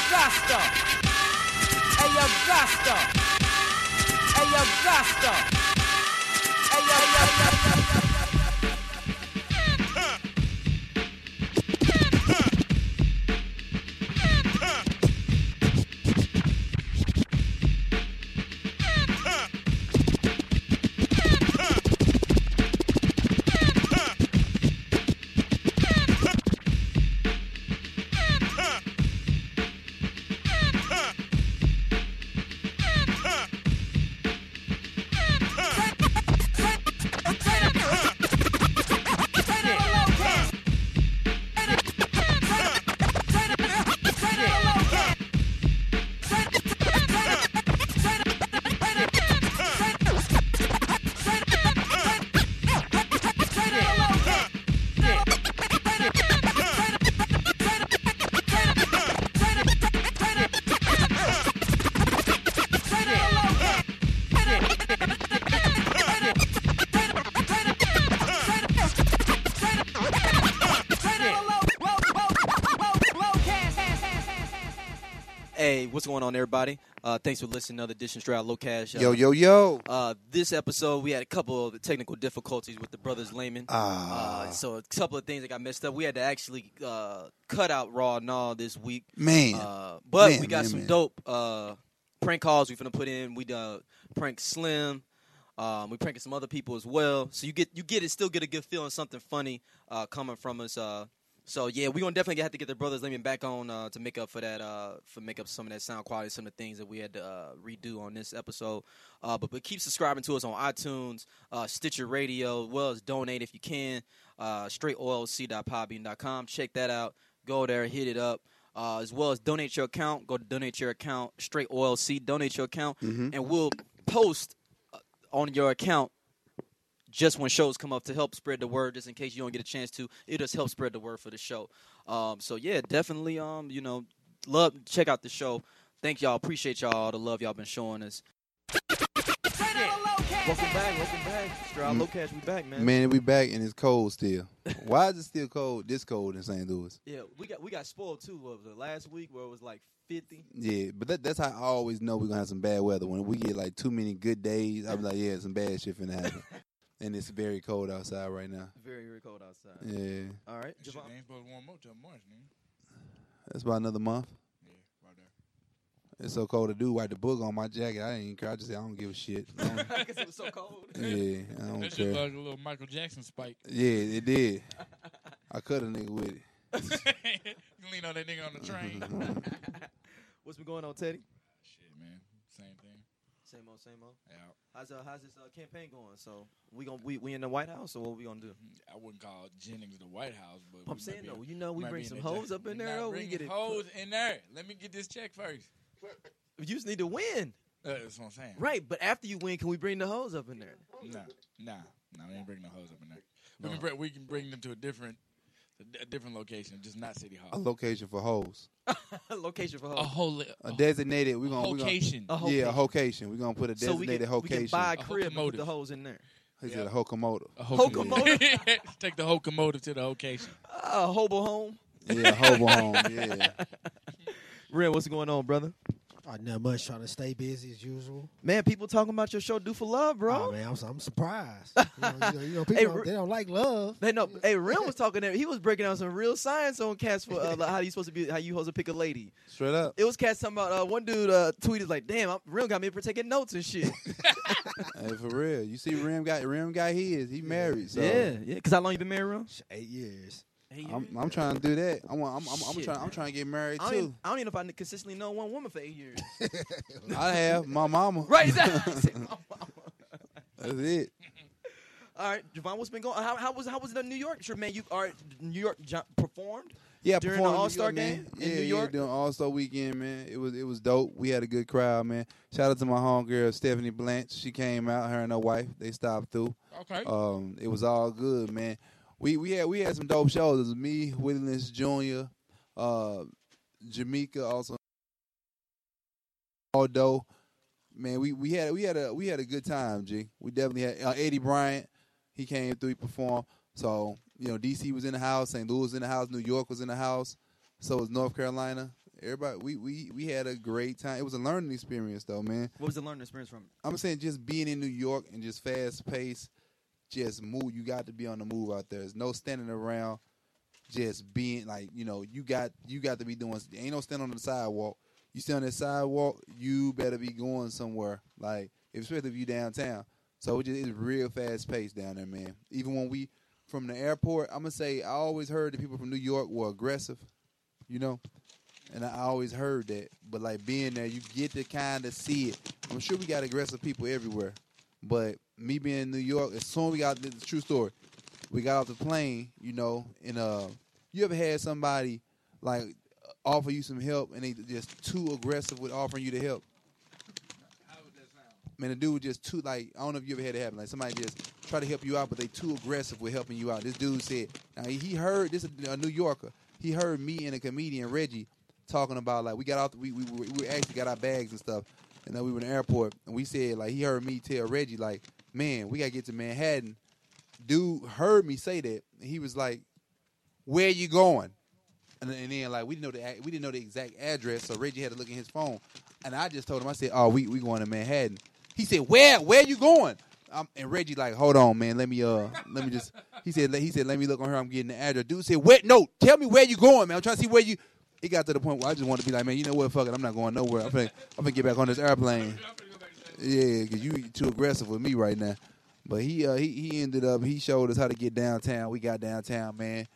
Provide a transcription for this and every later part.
Gusto. Hey, yo, Gusto. Hey, yo, Gusto. Hey, yo. Hey, what's going on, everybody? Thanks for listening to another edition Straight Out Low Cash. Yo. This episode, we had a couple of technical difficulties with the brothers Layman. So a couple of things that got messed up. We had to actually cut out Raw and all this week. Man. But we got some dope prank calls we finna put in. We pranked Slim. We pranking some other people as well. So you still get a good feeling, something funny coming from us. So yeah, we're gonna definitely have to get the brothers Layman back on to make up for that, for make up some of that sound quality, some of the things that we had to redo on this episode. But keep subscribing to us on iTunes, Stitcher Radio, as well as donate if you can. StraightOilC.podbean.com. Check that out. Go there, hit it up. As well as donate your account. Go to donate your account, Straight OLC. Donate your account, and we'll post on your account just when shows come up to help spread the word, just in case you don't get a chance to. It just helps spread the word for the show. So yeah, definitely, check out the show. Thank y'all. Appreciate y'all, all the love y'all been showing us. Welcome back. Straight Out Low Cash, we back, man. Man, we back and it's cold still. Why is it still cold? This cold in St. Louis? Yeah, we got spoiled too. What was it, last week where it was like 50? Yeah, but that's how I always know we're gonna have some bad weather. When we get like too many good days, I'll be like, yeah, some bad shit finna happen. And it's very cold outside right now. Very, very cold outside. Yeah. All right, Shit Javon. ain't supposed to warm up till March, man. That's about another month. Yeah, right there. It's so cold to do. Wipe the book on my jacket. I ain't care. I just say I don't give a shit. Because it was so cold. Yeah, I don't That shit care. like a little Michael Jackson spike. Yeah, it did. I cut a nigga with it. You lean on that nigga on the train. What's been going on, Teddy? Shit, man. Same thing. Same old. Yeah, How's this campaign going? So we in the White House, or what we gonna do? I wouldn't call Jennings the White House, but I'm saying though, we might bring be some in hoes the- up in We're there. not Though we bringing get it. hoes in there. Let me get this check first. You just need to win, That's what I'm saying. right? But after you win, can we bring the hoes up in there? Nah. We ain't bringing no hoes up in there. We can bring them to a different location, just not City A Hall. location for hoes. Location for hoes. A whole A designated. We're gonna location. yeah, a location. We're gonna put a So we designated can location. buy a crib and put locomotive. the hoes in there. He said a hokomoto. A Hokomotive? Take the hokomotive to the location. Hobo home. Yeah, hobo home. Yeah. Red, what's going on, brother? Not much. Trying to stay busy as usual. Man, people talking about your show, Do for Love, bro. Oh, man, I'm surprised. People they don't like love. They know. Hey, Ren was talking there. He was breaking down some real science on cats for like how you supposed to pick a lady. Straight up. It was cats talking about one dude tweeted like, "Damn, Ren got me for taking notes and shit." Hey, for real. You see, Rim got his. He married. So yeah. Because how long you been married, Ren? 8 years. I'm trying to do that. I'm Shit, trying to get married I too. don't even know if I consistently know one woman for 8 years. I have my mama. Right? That's it. All right, Javon, what's been going? How was the New York trip, man? New York performed? Yeah, During the performed in New All-Star York, game man. in New York? Yeah, during All-Star weekend, man. It was dope. We had a good crowd, man. Shout out to my homegirl Stephanie Blanche. She came out, her and her wife. They stopped through. Okay. It was all good, man. We had some dope shows. It was me, Willie Lynch Jr., Jamaica also. Although, man, we had a good time, G. We definitely had Eddie Bryant. He came through, he performed. So, DC was in the house, St. Louis was in the house, New York was in the house. So was North Carolina. Everybody, we had a great time. It was a learning experience, though, man. What was the learning experience from it? I'm saying just being in New York and just fast paced, just move. You got to be on the move out there. There's no standing around. Just being like, you got to be doing. Ain't no stand on the sidewalk. You stand on that sidewalk, you better be going somewhere. Like, especially if you downtown. So it's real fast paced down there, man. Even when we from the airport, I'm gonna say I always heard that people from New York were aggressive, and I always heard that. But like being there, you get to kind of see it. I'm sure we got aggressive people everywhere, but me being in New York, as soon as we got the true story, we got off the plane, and you ever had somebody like offer you some help and they just too aggressive with offering you the help? How would that sound? Man, the dude was just too, like, I don't know if you ever had it happen. Like, somebody just try to help you out, but they too aggressive with helping you out. This dude said, now he heard, this is a New Yorker, he heard me and a comedian, Reggie, talking about, like, we got off, we actually got our bags and stuff, and then we were in the airport, and we said, like, he heard me tell Reggie, like, man, we got to get to Manhattan. Dude heard me say that, and he was like, where you going? And then, like, we didn't know the exact address, so Reggie had to look in his phone. And I just told him, I said, oh, we going to Manhattan. He said, where you going? And Reggie like, hold on, man, let me just, he said, let me look on her, I'm getting the address. Dude said, no, tell me where you going, man. I'm trying to see where you, it got to the point where I just wanted to be like, man, you know what, fuck it, I'm not going nowhere. I'm gonna get back on this airplane. Yeah, because you too aggressive with me right now. But he ended up, he showed us how to get downtown. We got downtown, man.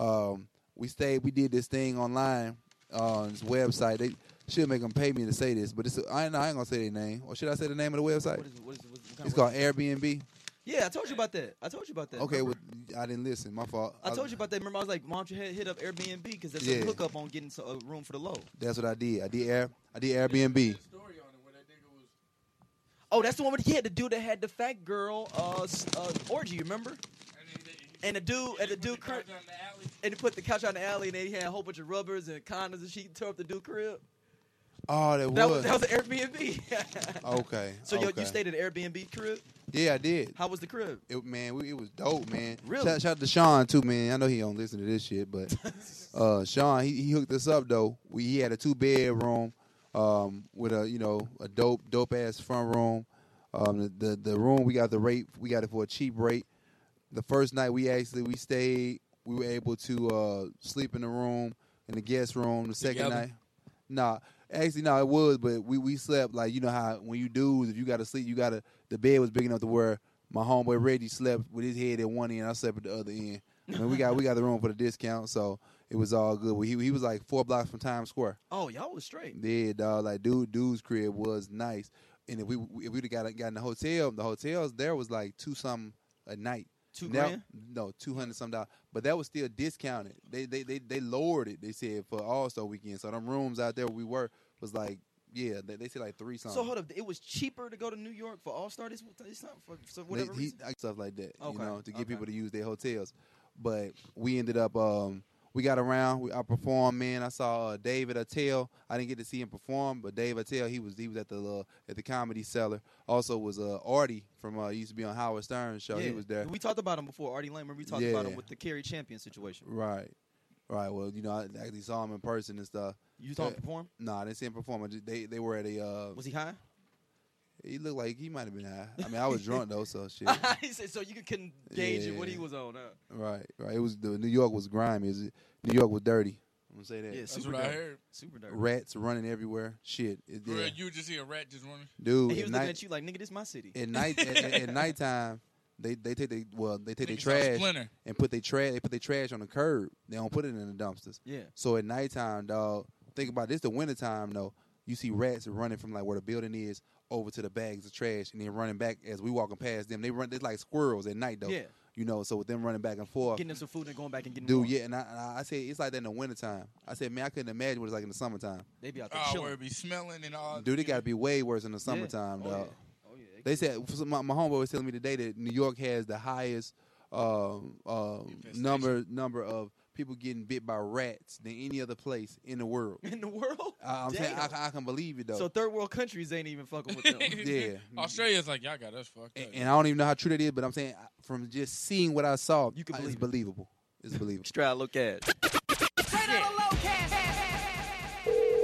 We did this thing online on this website. They should make them pay me to say this, but I ain't gonna say their name. Or should I say the name of the website? What It's called Airbnb. Yeah, I told you about that. Okay, well, I didn't listen. My fault. I told you about that. Remember, I was like, why don't you hit up Airbnb because there's Yeah. a hookup on getting a room for the low. That's what I did. I did Airbnb. Story on it where that nigga was. Oh, that's the one with the dude that had the fat girl orgy. Remember? And the dude crib, and he put the couch on the alley, and they had a whole bunch of rubbers and condoms, and she tore up the dude crib. Oh, That was an Airbnb. Okay. So okay. you stayed at an Airbnb crib? Yeah, I did. How was the crib? It was dope, man. Really? Shout out to Sean too, man. I know he don't listen to this shit, but Sean, he hooked us up though. He had a 2-bedroom with a dope ass front room. The room we got it for a cheap rate. The first night we stayed, we were able to sleep in the room, in the guest room. The second Together? night, it was, but we slept like, you know how when you dudes, if you got to sleep, the bed was big enough to where my homeboy Reggie slept with his head at one end, I slept at the other end. I mean, we got the room for the discount, so it was all good. He was like 4 blocks from Times Square. Oh, y'all was straight. Yeah, dog. Like dude's crib was nice, and if we'd got in the hotels there was like $2 something a night. $2,000? No, $200 some dollars. But that was still discounted. They lowered it. They said for All-Star weekend. So them rooms out there we were was like, yeah, they said like $3 something. So hold up, it was cheaper to go to New York for All-Star this time for whatever reason? Stuff like that, Okay. To get people to use their hotels. But we ended up, we got around. I performed, man. I saw David Attell. I didn't get to see him perform, but Dave Attell, he was at the Comedy Cellar. Also was Artie from used to be on Howard Stern's show. Yeah. He was there. We talked about him before, Artie Lang. Remember we talked about him with the Kerry Champion situation. Right. Well, I actually saw him in person and stuff. You saw him perform? No, I didn't see him perform. They were at a. Was he high? He looked like he might have been high. I mean, I was drunk though, so shit. He said so you couldn't gauge what he was on. Right. It was New York was grimy. New York was dirty. I'm gonna say that. Yeah, That's super what dirty. I heard. Super dirty. Rats running everywhere. Shit. For real, you would just see a rat just running. Dude, And he was looking at you like, nigga, this my city. at night at nighttime, they take their Niggas trash Splinter. and put their trash on the curb. They don't put it in the dumpsters. Yeah. So at nighttime, dog, think about this. The wintertime though, you see rats running from like where the building is over to the bags of trash and then running back as we walking past them. They're like squirrels at night though. Yeah. So with them running back and forth. Getting them some food and going back and getting Dude, more. yeah, and I said it's like that in the wintertime. I said, man, I couldn't imagine what it's like in the summertime. They be out there Oh, chilling. where it be smelling and all. Dude, it got to be way worse in the summertime, Oh, dog. yeah. Oh, yeah. They said my homeboy was telling me today that New York has the highest number of people getting bit by rats than any other place in the world. In the world? I'm saying Damn. I can believe it though. So third world countries ain't even fucking with them. Yeah. Australia's like, y'all got us fucked up. and I don't even know how true that is, but I'm saying from just seeing what I saw, You can it's believe it. believable. It's believable. Straight out look at. Straight out of low cash.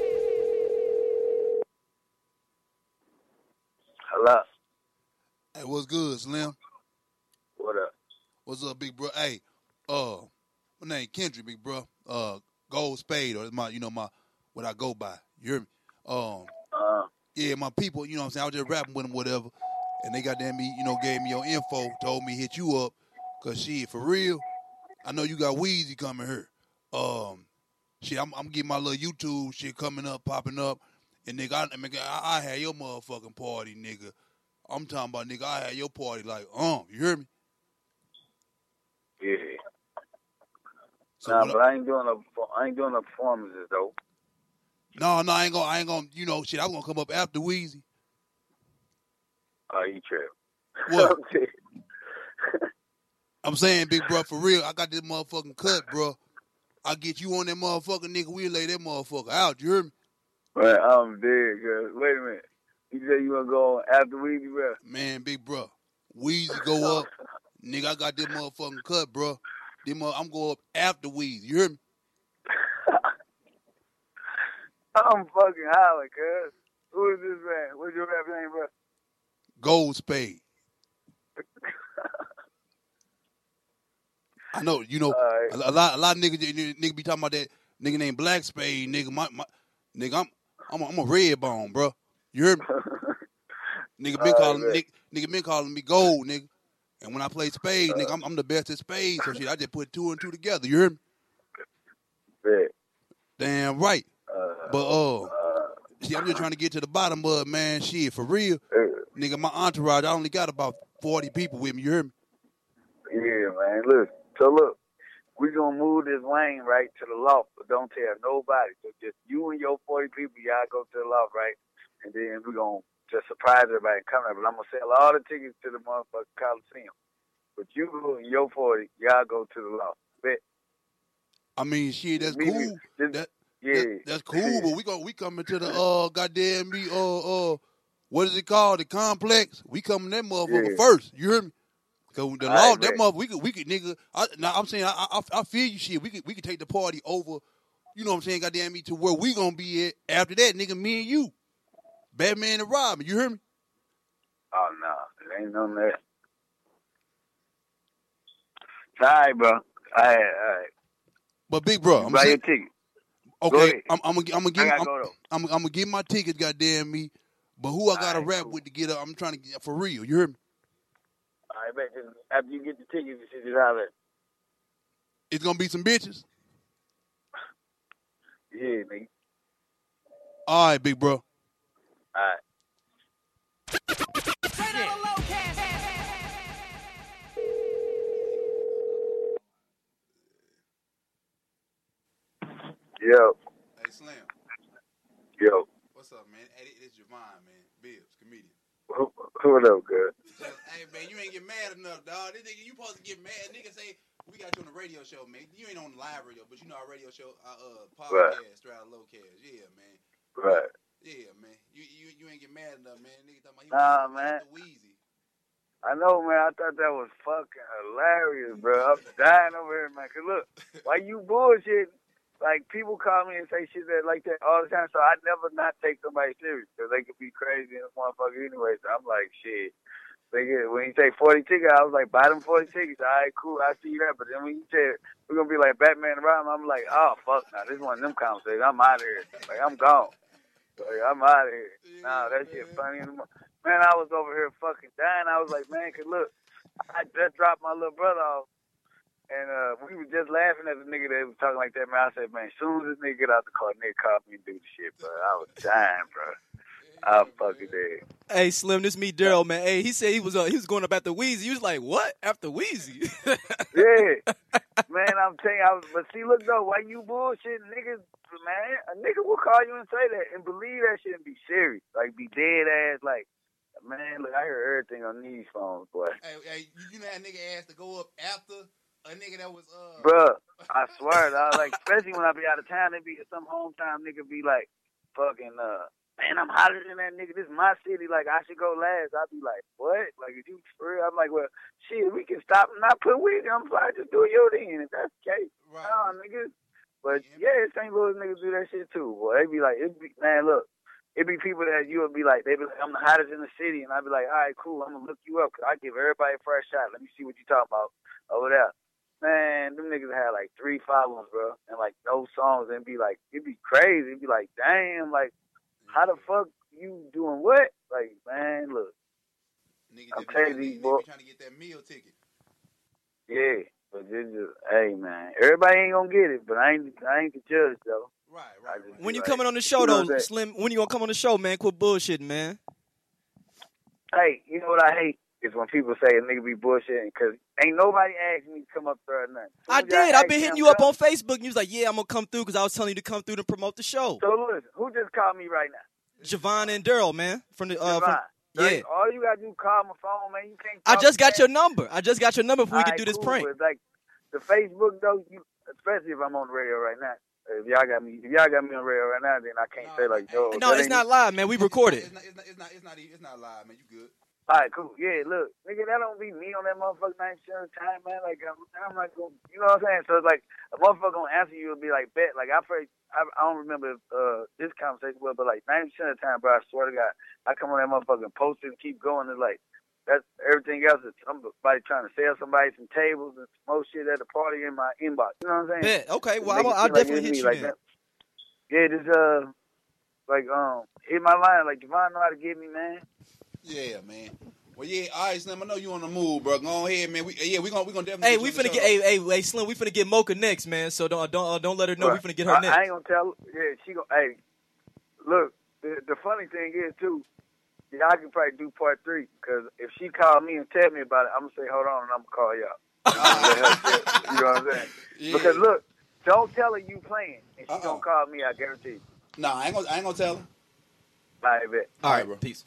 Hello. Hey, what's good, Slim? What up? What's up, big bro? Hey, my name Kendrick, big bro. Gold Spade, or my what I go by. You hear me? Yeah, my people, you know what I'm saying? I was just rapping with them, whatever. And they goddamn me, gave me your info, told me hit you up. Cause shit, for real, I know you got Weezy coming here. Shit, I'm getting my little YouTube shit coming up, popping up. And nigga, I had your motherfucking party, nigga. I'm talking about, nigga, I had your party like, you hear me? Yeah. So nah, but I ain't doing no performances though. No, I ain't gonna, shit, I'm gonna come up after Weezy. Oh, you trip. What? I'm saying, big bro, for real, I got this motherfucking cut, bro. I get you on that motherfucking nigga, we'll lay that motherfucker out, you hear me? Right, I'm dead, girl. Wait a minute. You said you wanna go on after Weezy, bro? Man, big bro, Weezy go up, nigga, I got this motherfucking cut, bro. I'm going up after Weezy, you hear me? I'm fucking hollering, cuz. Who is this man? What's your rap name, bro? Gold Spade. I know, right. a lot of niggas be talking about that nigga named Black Spade, nigga. Nigga, I'm a red bone, bro. You hear me? Nigga been calling me Gold, nigga. And when I play Spade, nigga, I'm the best at Spade. So shit, I just put 2 and 2 together. You hear me? Yeah. Damn right. But see, I'm just trying to get to the bottom of it, man. Shit, for real, nigga. My entourage, I only got about 40 people with me. You hear me? Yeah, man. Look, we gonna move this lane right to the loft, but don't tell nobody. So just you and your 40 people, y'all go to the loft, right? And then we gonna just surprise everybody and come there. But I'm gonna sell all the tickets to the motherfucking Coliseum. But you and your 40, y'all go to the loft. Bet. I mean, shit, that's cool. That's cool. But we coming to the goddamn me what is it called? The complex. We coming that motherfucker first. You hear me? Cause the law, that motherfucker, we could nigga. I'm saying I feel you, shit. We could take the party over. You know what I'm saying? Goddamn me to where we gonna be at after that, nigga. Me and you, Batman and Robin. You hear me? Oh no, it ain't none of that. All right, bro. All right. But big bro, I'm buy saying, your ticket. Okay, I'm gonna get my tickets. Goddamn me. But who I gotta rap with to get up? I'm trying to get for real. You hear me? All right, bet. After you get the tickets, you should just holler. It's gonna be some bitches. Yeah, nigga. All right, big bro. All right. Yo. Hey, Slim. Yo. What's up, man? Hey, it's Javon, man. Bibbs, comedian. What up, good? Hey, man, you ain't get mad enough, dog. This nigga, you supposed to get mad. Nigga say, we got you on the radio show, man. You ain't on the live radio, but you know our radio show, podcast, Strata Lowcast. Yeah, man. Right. Yeah, man. You ain't get mad enough, man. Nigga talking Nah, about man. Weezy. I know, man. I thought that was fucking hilarious, bro. I'm dying over here, man. Cause look, why you bullshit? Like, people call me and say shit like that all the time, so I never not take somebody serious, because they could be crazy in this motherfucker anyway. So I'm like, shit. When you say 40 tickets, I was like, buy them 40 tickets. All right, cool, I see that. But then when you said we're going to be like Batman and Robin, I'm like, oh, fuck, nah, this is one of them conversations. I'm out of here. Like, I'm gone. Like, I'm out of here. Nah, that shit funny. Man, I was over here fucking dying. I was like, man, cause look, I just dropped my little brother off. And we were just laughing at the nigga that was talking like that, man. I said, man, as soon as this nigga get out the car, nigga called me and do the shit, bro. I was dying, bro. I fucking did. Hey, Slim, this me, Daryl, man. Hey, he said he was going up after Weezy. He was like, what? After Weezy? Yeah. Man, I'm telling you, but see, look, though, why you bullshitting niggas, man? A nigga will call you and say that and believe that shit and be serious. Like, be dead ass, like, man, look, I heard everything on these phones, boy. Hey, you know that nigga asked to go up after a nigga that was Bruh, I swear, dog, like, especially when I be out of town, it be some hometown nigga be like, fucking, man, I'm hotter than that nigga. This is my city. Like, I should go last. I'd be like, what? Like, is you for real? I'm like, well, shit, we can stop and not put weed on fire. Just do your thing if that's the case. Right. Niggas. But, yeah, St. Louis niggas do that shit, too, boy. They be like, man, look, It'd be people that you would be like, they'd be like, I'm the hottest in the city, and I'd be like, all right, cool, I'm gonna look you up, cause I give everybody a first shot. Let me see what you talking about over there. Man, them niggas had like 3 followers, bro, and like no songs, and it'd be crazy. It'd be like, damn, like, how the fuck you doing what? Like, man, look, I'm telling you, boy. Trying to get that meal ticket. Yeah, but hey, man, everybody ain't gonna get it, but I ain't the judge though. Right. When you coming on the show, though, Slim, when you gonna come on the show, man? Quit bullshitting, man. Hey, you know what I hate is when people say a nigga be bullshitting, because ain't nobody asked me to come up there or nothing. I did. I've been hitting you up on Facebook, and you was like, yeah, I'm gonna come through because I was telling you to come through to promote the show. So listen, who just called me right now? Javon and Daryl, man. From the yeah. All you gotta do is call my phone, man. You can't. I just got your number. Before we can do this prank. But like the Facebook though, especially if I'm on the radio right now. If y'all got me on the radio right now, then I can't say like, yo. No, it's not live, man. We recorded. It's not live, man. You good? All right, cool. Yeah, look, nigga, that don't be me on that motherfucker 90% of the time, man. Like, I'm not gonna, you know what I'm saying? So it's like a motherfucker gonna answer you and be like, bet. Like, I don't remember this conversation well, but like 90% of the time, bro, I swear to God, I come on that motherfucker and post it and keep going. It's like, that's everything else is somebody trying to sell somebody some tables and some more shit at the party in my inbox. You know what I'm saying? Bet. Okay, well, I'll definitely hit you like then. Yeah, just, hit my line. Like, Javon know how to get me, man. Yeah, man. Well, yeah, all right, Slim. I know you on the move, bro. Go ahead, man. We gonna definitely. Hey, we finna get. Hey, Slim. We finna get Mocha next, man. So don't let her know we finna get her next. I ain't gonna tell. Yeah, she gonna. Hey, look. The funny thing is too. Yeah, I can probably do part 3 because if she called me and tell me about it, I'm gonna say hold on and I'm gonna call y'all. You know what I'm saying? Yeah. Because look, don't tell her you playing and she gonna call me. I guarantee you. Nah, I ain't gonna tell her. All right, bet. All right, bro. Peace.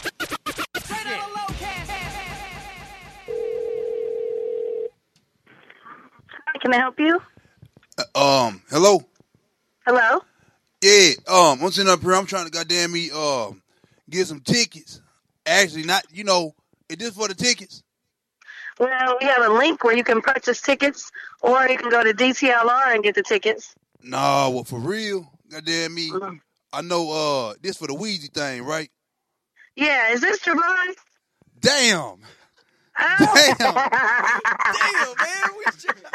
Can I help you? Hello? Hello? Yeah, I'm sitting up here. I'm trying to goddamn me, get some tickets. Actually, not, is this for the tickets? Well, we have a link where you can purchase tickets, or you can go to DTLR and get the tickets. No, well, for real? Goddamn me. Mm-hmm. I know, this for the Weezy thing, right? Yeah, is this Javon? Damn. Oh. Damn, man.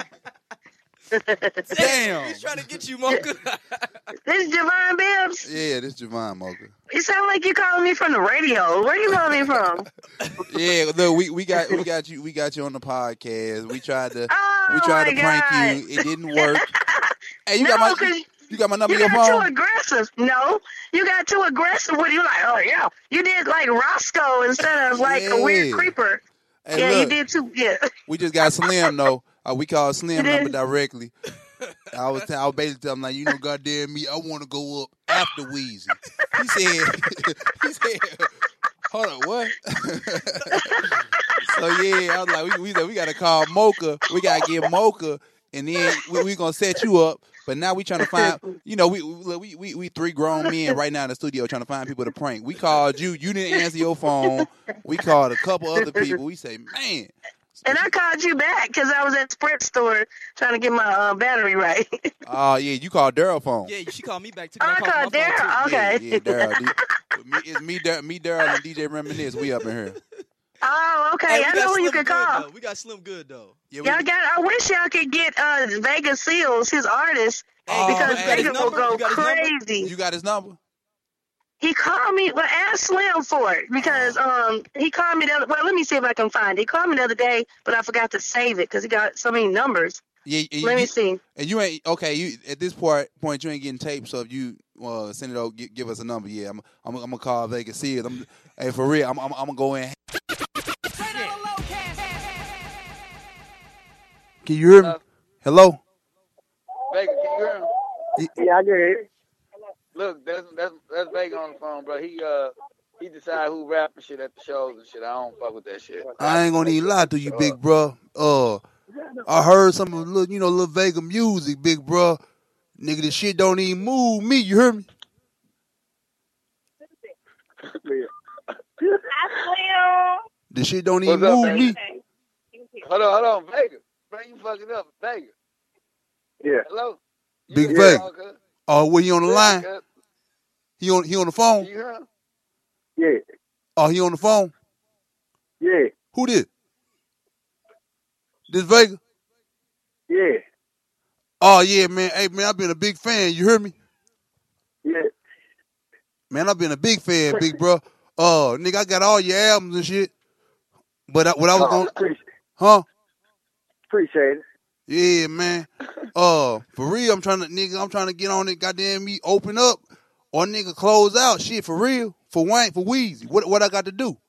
Damn. He's trying to get you, Mocha. This Javon Bibbs? Yeah, this Javon Mocha. You sound like you calling me from the radio. Where you calling me from? Yeah, look, we got you on the podcast. We tried to prank you. It didn't work. Hey, you got my number in your phone? You got too aggressive. No, you got too aggressive when you like, oh yeah, you did like Roscoe instead of like a weird creeper. Hey, yeah, look, you did too. Yeah. We just got Slim though. We called Slim number directly. I was basically telling him, like, goddamn me, I want to go up after Weezy. He said, hold on, what? So yeah, I was like, we got to call Mocha. We got to get Mocha, and then we gonna set you up. But now we trying to find, we 3 grown men right now in the studio trying to find people to prank. We called you. You didn't answer your phone. We called a couple other people. We say, man. And I called you back because I was at Sprint store trying to get my battery right. Oh, yeah, you called Daryl phone. Yeah, she called me back too. I called Daryl. Okay. Yeah, Daryl. It's me, Daryl, and DJ Reminisce. We up in here. Oh, okay. Hey, I know who you can call. Though. We got Slim Good though. Yeah, I wish y'all could get Vegas Seals, his artist, because Vegas will go crazy. You got his number? He called me. Well, ask Slim for it because he called me the other. Well, let me see if I can find it. He called me the other day, but I forgot to save it because he got so many numbers. Yeah, let me see. And you ain't okay. You at this point you ain't getting taped. So if you send it over, give us a number. Yeah, I'm gonna call Vegas Seals. Hey, for real, I'm gonna go in. Can you hear me? Hello? Vegas, can you hear me? Yeah, I can hear you. Look, that's Vegas on the phone, bro. He decide who rap and shit at the shows and shit. I don't fuck with that shit. I ain't gonna even lie to you, big bro. I heard some of little Vega music, big bro. Nigga, this shit don't even move me. You hear me? The shit don't even move me. Hold on, Vega. Bro, you fucking up, Vega. Yeah. Hello. Big Vega. Oh, where he on the line? He on the phone? You hear him? Yeah. Oh, he on the phone? Yeah. Who this? This Vega? Yeah. Oh, yeah, man. Hey, man, I've been a big fan. You hear me? Yeah. Man, I've been a big fan, big bro. Nigga, I got all your albums and shit. But what I was going to... Huh? Appreciate it. Yeah, man. For real, I'm trying to get on it. Goddamn me, open up or nigga close out. Shit, for real, for Wayne, for Weezy. What I got to do?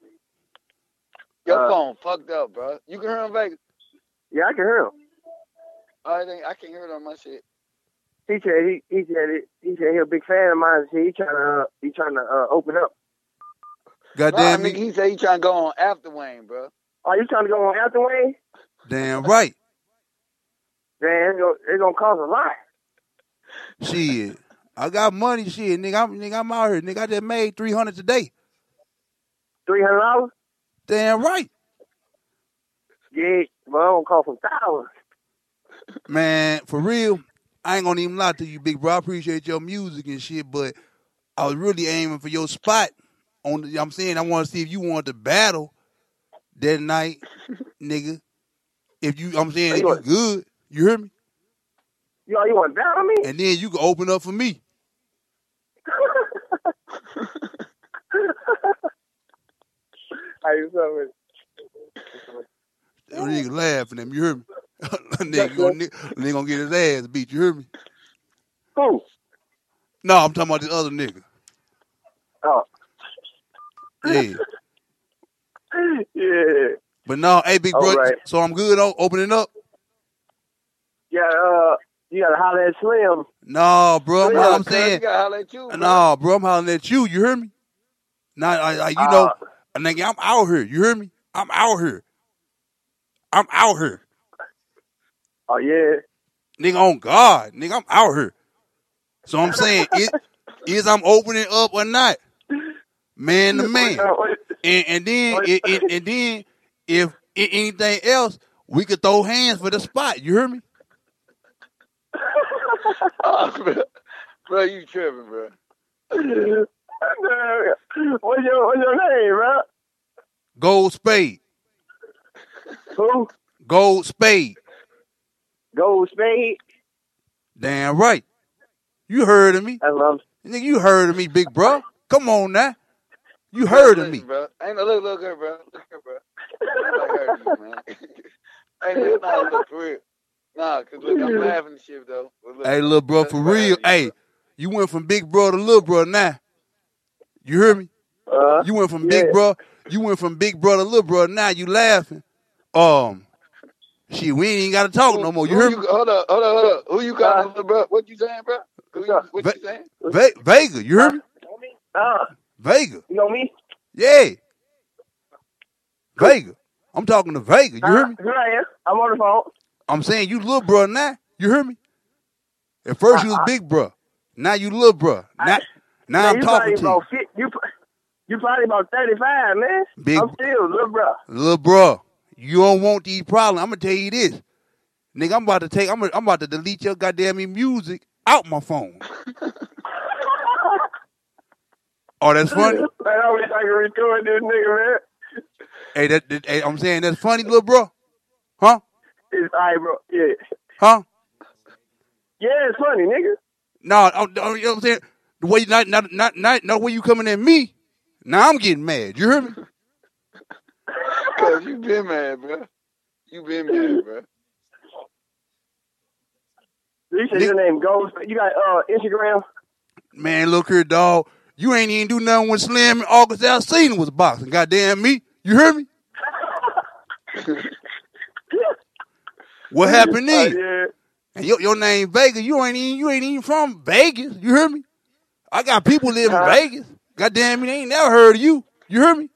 Your phone fucked up, bro. You can hear him, Vegas? Yeah, I can hear him. I can hear it on my shit. He said he a big fan of mine. He trying to open up. Goddamn me. He said he trying to go on after Wayne, bro. Oh, you trying to go on after Wayne? Damn right. Man, it's gonna cost a lot. Shit, I got money. Shit, nigga, I'm out here. Nigga, I just made $300 today. $300? Damn right. Yeah, well, it gonna cost some thousands. Man, for real, I ain't gonna even lie to you, big bro. I appreciate your music and shit, but I was really aiming for your spot. I'm saying I want to see if you wanted to battle that night, nigga. If you good, you hear me? You want to battle me? And then you can open up for me. How you doing? That nigga laughing at me, you hear me? nigga gonna get his ass beat, you hear me? Who? No, I'm talking about this other nigga. Oh. Yeah. Yeah. But no, hey, big bro, right. So I'm good on opening up? Yeah, you gotta holler at Slim. No, bro, I'm saying. You gotta holler at you, bro. No, bro, I'm hollering at you, you hear me? Now, nigga, I'm out here, you hear me? I'm out here. Oh, yeah. Nigga, on God, nigga, I'm out here. So I'm saying, is I'm opening up or not? Man to man. And then if anything else, we could throw hands for the spot. You hear me? Oh, bro, you tripping, bro. What's your name, bro? Gold Spade. Who? Gold Spade. Gold Spade? Damn right. You heard of me. I love Nigga, you heard of me, big bro. Come on now. You heard of me. Bro. Ain't no look here, bro. Look here, bro. I heard you, man. Ain't no look for real. Nah, cause look, I'm laughing and shit though. Look, Hey, little bro, for real. Hey, you went from big bro to little bro now. You hear me? You went from big bro. You went from big bro to little bro. Now you laughing. Shit, we ain't even got to talk no more. You hear me? Hold up. Who you calling little bro? What you saying, bro? What you saying? Vega, you hear me? Vega. You know me? Yeah. Vega. I'm talking to Vega. You hear me? Here I am. I'm on the phone. I'm saying you little bro now. You hear me? At first you was big bro. Now you little bro. Now I'm talking to you. You probably about 35, man. I'm still little bro. Little bro, you don't want these problems. I'm gonna tell you this, nigga. I'm about to delete your goddamn music out my phone. Oh, that's funny. Man, I wish I could record this nigga, man. Hey, I'm saying that's funny, little bro. Huh? It's alright, bro. Yeah. Huh? Yeah, it's funny, nigga. No, you know what I'm saying? The way not the way you coming at me. Now I'm getting mad. You hear me? Cause you been mad, bro. You been mad, bro. You said your name goes. You got Instagram? Man, look here, dog. You ain't even do nothing when Slim and August Alsina was boxing. Goddamn me. You hear me? What happened then? Yeah. And your name Vegas. You ain't even from Vegas. You hear me? I got people live in Vegas. Goddamn me, they ain't never heard of you. You hear me?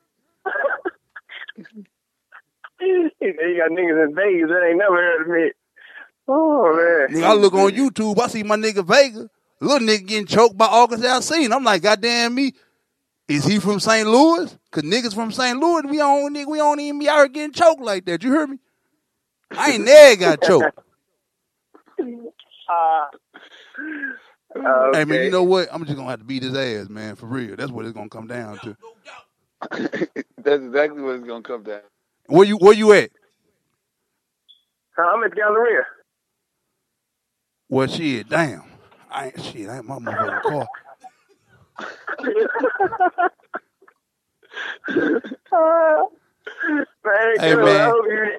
You got niggas in Vegas that ain't never heard of me. Oh, man. Nigga, I look on YouTube. I see my nigga Vega. Little nigga getting choked by August Alsina. I'm like, goddamn me. Is he from St. Louis? Cause niggas from St. Louis, we don't even be out here getting choked like that. You hear me? I ain't never got choked. Hey, man, you know what? I'm just going to have to beat his ass, man, for real. That's what it's going to come down to. That's exactly what it's gonna come down. Where you at? I'm at the Galleria. Well, shit, damn. I ain't my motherfucking car. Hey, man.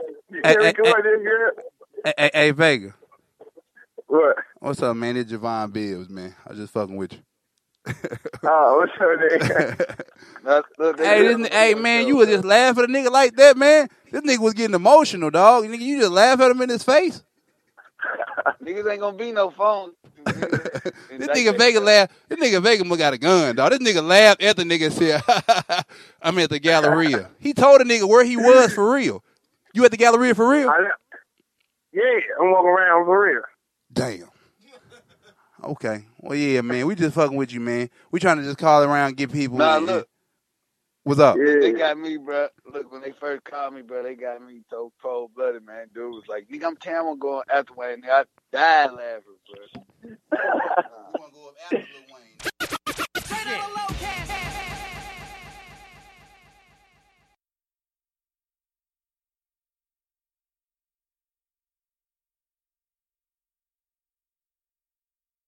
Hey, Vega. What? What's up, man? It's Javon Bills, man. I was just fucking with you. What's up, nigga? Hey, man, you was just laughing at a nigga like that, man. This nigga was getting emotional, dog. Nigga, you just laugh at him in his face. Niggas ain't gonna be no phone. This nigga Vega laugh. This nigga Vega got a gun, dog. This nigga laughed at the nigga and said, I'm at the Galleria. He told the nigga where he was for real. You at the Galleria for real? Yeah, I'm walking around for real. Damn. Okay. Well, yeah, man. We just fucking with you, man. We trying to just call around and get people. Nah, look. What's up? Yeah. They got me, bro. Look, when they first called me, bro, they got me so cold-blooded, man. Dude was like, nigga, I'm telling you, I'm going after one. I died laughing, bro. You want to go up after